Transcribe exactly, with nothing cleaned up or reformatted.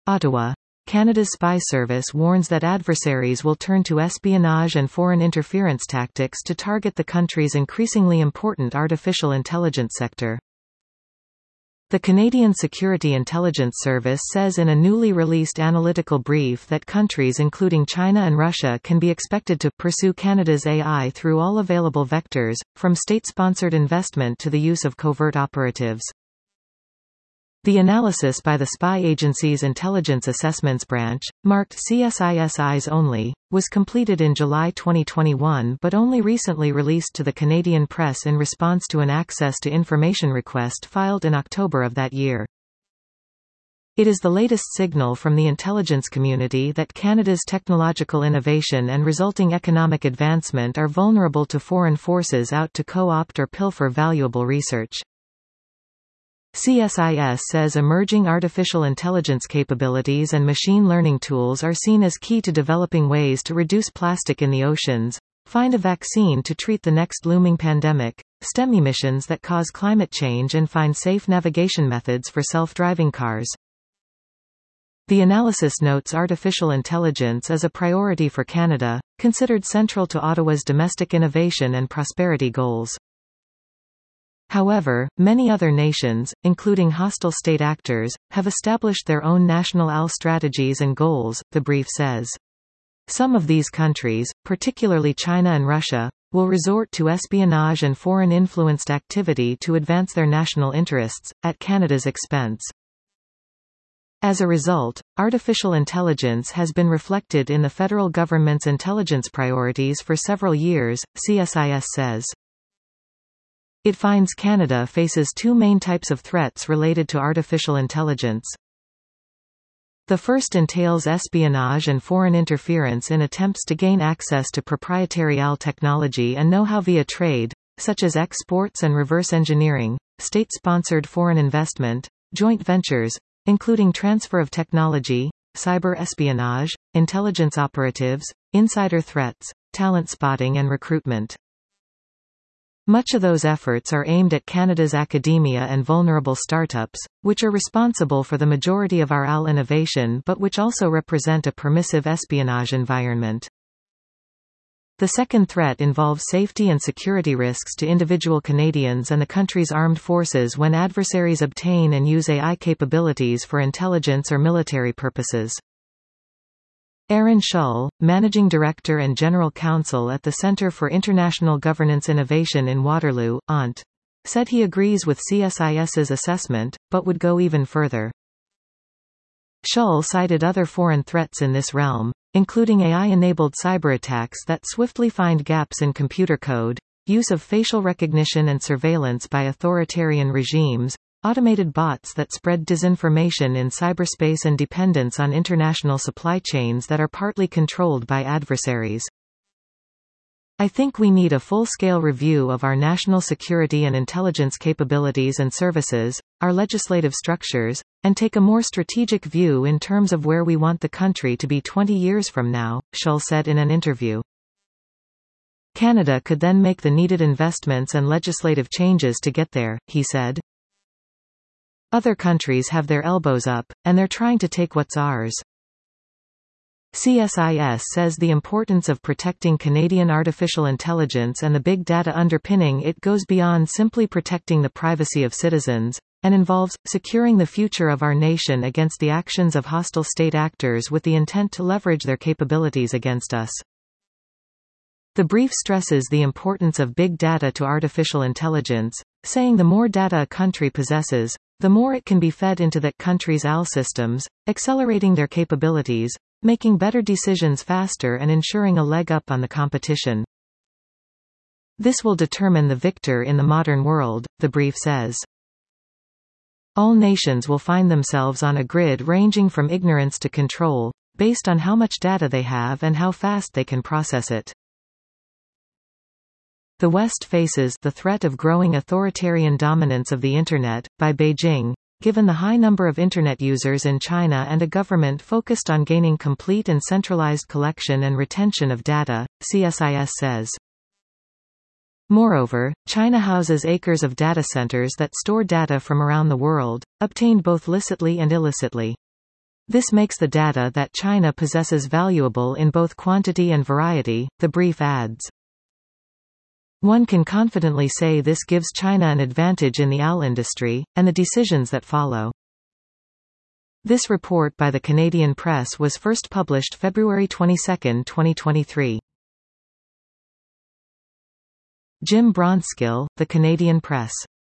Ottawa. Canada's spy service warns that adversaries will turn to espionage and foreign interference tactics to target the country's increasingly important artificial intelligence sector. The Canadian Security Intelligence Service says in a newly released analytical brief that countries including China and Russia can be expected to pursue Canada's A I through all available vectors, from state-sponsored investment to the use of covert operatives. The analysis by the spy agency's Intelligence Assessments Branch, marked C S I S Eyes Only, was completed in July twenty twenty-one but only recently released to the Canadian press in response to an access to information request filed in October of that year. It is the latest signal from the intelligence community that Canada's technological innovation and resulting economic advancement are vulnerable to foreign forces out to co-opt or pilfer valuable research. C S I S says emerging artificial intelligence capabilities and machine learning tools are seen as key to developing ways to reduce plastic in the oceans, find a vaccine to treat the next looming pandemic, stem emissions that cause climate change, and find safe navigation methods for self-driving cars. The analysis notes artificial intelligence as a priority for Canada, considered central to Ottawa's domestic innovation and prosperity goals. However, many other nations, including hostile state actors, have established their own national A I strategies and goals, the brief says. Some of these countries, particularly China and Russia, will resort to espionage and foreign-influenced activity to advance their national interests, at Canada's expense. As a result, artificial intelligence has been reflected in the federal government's intelligence priorities for several years, C S I S says. It finds Canada faces two main types of threats related to artificial intelligence. The first entails espionage and foreign interference in attempts to gain access to proprietary A I technology and know-how via trade, such as exports and reverse engineering, state-sponsored foreign investment, joint ventures, including transfer of technology, cyber espionage, intelligence operatives, insider threats, talent spotting and recruitment. Much of those efforts are aimed at Canada's academia and vulnerable startups, which are responsible for the majority of our A I innovation but which also represent a permissive espionage environment. The second threat involves safety and security risks to individual Canadians and the country's armed forces when adversaries obtain and use A I capabilities for intelligence or military purposes. Aaron Shull, Managing Director and General Counsel at the Centre for International Governance Innovation in Waterloo, O N T, said he agrees with C S I S's assessment, but would go even further. Shull cited other foreign threats in this realm, including A I-enabled cyberattacks that swiftly find gaps in computer code, use of facial recognition and surveillance by authoritarian regimes, automated bots that spread disinformation in cyberspace, and dependence on international supply chains that are partly controlled by adversaries. I think we need a full-scale review of our national security and intelligence capabilities and services, our legislative structures, and take a more strategic view in terms of where we want the country to be twenty years from now, Shull said in an interview. Canada could then make the needed investments and legislative changes to get there, he said. Other countries have their elbows up, and they're trying to take what's ours. C S I S says the importance of protecting Canadian artificial intelligence and the big data underpinning it goes beyond simply protecting the privacy of citizens, and involves securing the future of our nation against the actions of hostile state actors with the intent to leverage their capabilities against us. The brief stresses the importance of big data to artificial intelligence, saying the more data a country possesses, the more it can be fed into that country's A I systems, accelerating their capabilities, making better decisions faster and ensuring a leg up on the competition. This will determine the victor in the modern world, the brief says. All nations will find themselves on a grid ranging from ignorance to control, based on how much data they have and how fast they can process it. The West faces the threat of growing authoritarian dominance of the Internet, by Beijing, given the high number of Internet users in China and a government focused on gaining complete and centralized collection and retention of data, C S I S says. Moreover, China houses acres of data centers that store data from around the world, obtained both licitly and illicitly. This makes the data that China possesses valuable in both quantity and variety, the brief adds. One can confidently say this gives China an advantage in the A L industry, and the decisions that follow. This report by the Canadian Press was first published February twenty-second, twenty twenty-three. Jim Bronskill, The Canadian Press.